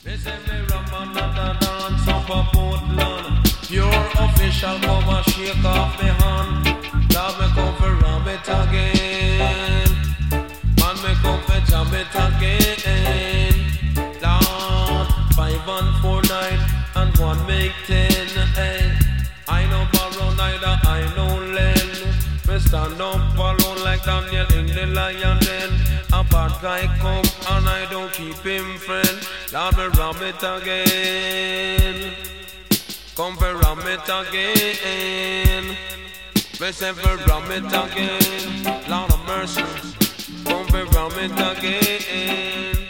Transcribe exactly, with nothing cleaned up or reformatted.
say me ram another dance up a Portland. Pure official come and shake off me hand. Love me come for ram it again. Man me come for jam it again. Lord, five and four nine and one make ten. Hey. I no borrow neither I no lend. Me stand up alone like Daniel in the lion den. A bad guy come and I don't keep him friend. Lord me ram it again. Come for ram it again. Me say for ram it again. Lord of mercy. Come for ram it again.